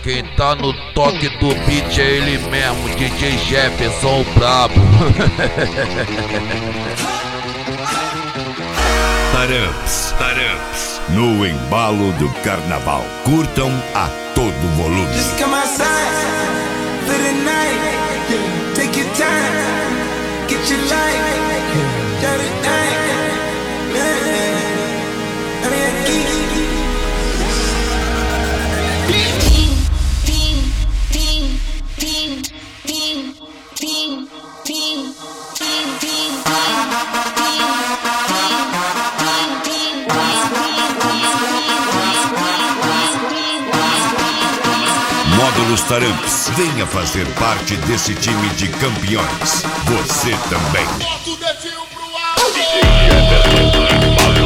Quem tá no toque do beat é ele mesmo, DJ Jefferson brabo. Taramps, no embalo do carnaval. Curtam a todo volume. Just come outside for the night. Take your time, get your life. Got it night. I mean, I keep Módulos Taramps, venha fazer parte desse time de campeões. Você também. Bota o dedinho pro alto.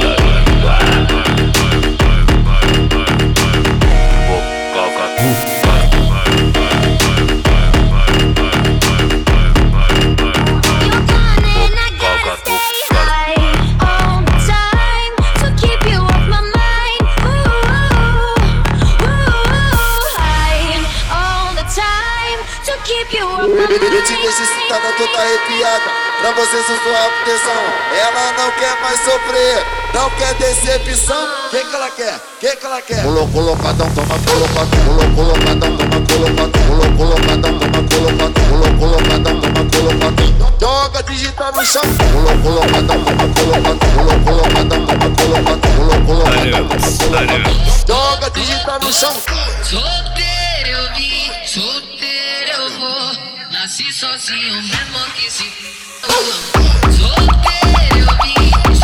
Eu te deixo excitada, toda arrepiada. Pra você sou sua proteção. Ela não quer mais sofrer, não quer decepção. Que ela quer? Que ela quer? Colocadão, toma colocadão. Colocadão, toma colocadão. Colocadão, toma colocadão. Colocadão, toma colocadão. Joga digital no chão. Colocadão, toma colocadão. Colocadão, toma colocadão. Joga digital no chão. Solteiro eu vim, solteiro eu vou. Nasci sozinho mesmo que se solteiro eu vim,